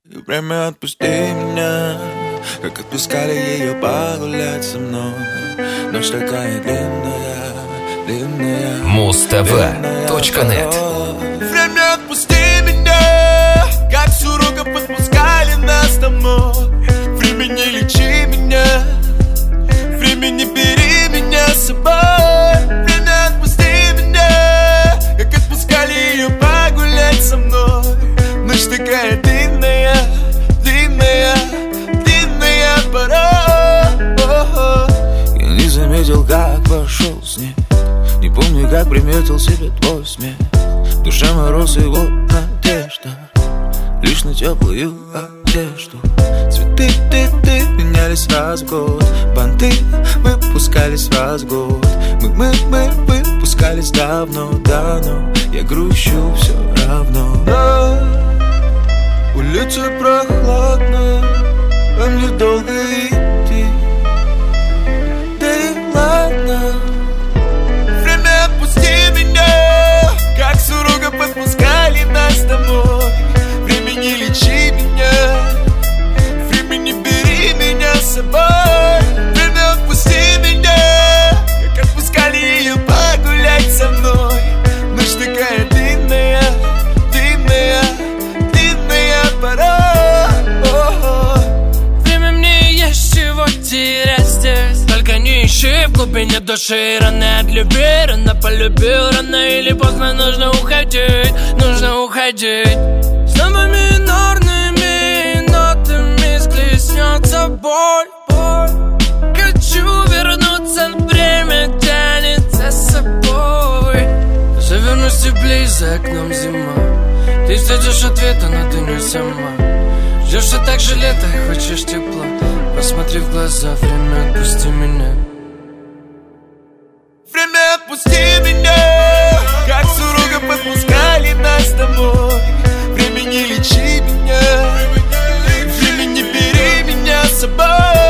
Время отпусти меня, как отпускали ее погулять со мной. Ночь такая длинная, длинная. Muztv.net. Время отпусти меня, как с уроков отпускали нас домой. Время не лечи меня, время не бери меня с собой. Время отпусти меня, как отпускали ее погулять со мной. Ночь такая длинная, длинная, длинная пора. Я не заметил, как вошел снег, не помню, как приметил себе твой смех. В душе мороз и вот надежда, лишь на теплую одежду. Цветы ты менялись раз в год, банты выпускались раз в год. Мы выпускались давно, я грущу все равно. Улица прохладная, а мне долго идти. Да и ладно. Время отпусти меня, как с уроков отпускали нас домой. Время не лечи меня, время не бери меня с собой. Время отпусти меня, как отпускали ее погулять со мной. Ночь такая длинная, длинная, длинная пора. Время мне есть чего терять здесь. Только не ищи в глубине души. Рано от любви, рано полюбил. Рано или поздно нужно уходить, нужно уходить. Снова минорными нотами схлестнется боль. Хочу вернуться, время тянет за собой. Завернусь теплее, за окном зима. Ты ждешь ответа, но ты не сама. Ждешь все так же лето, хочешь тепла. Посмотри в глаза, время отпусти меня. Время отпусти меня, как с уроков отпускали нас домой. Время не лечи меня, время не бери меня с собой.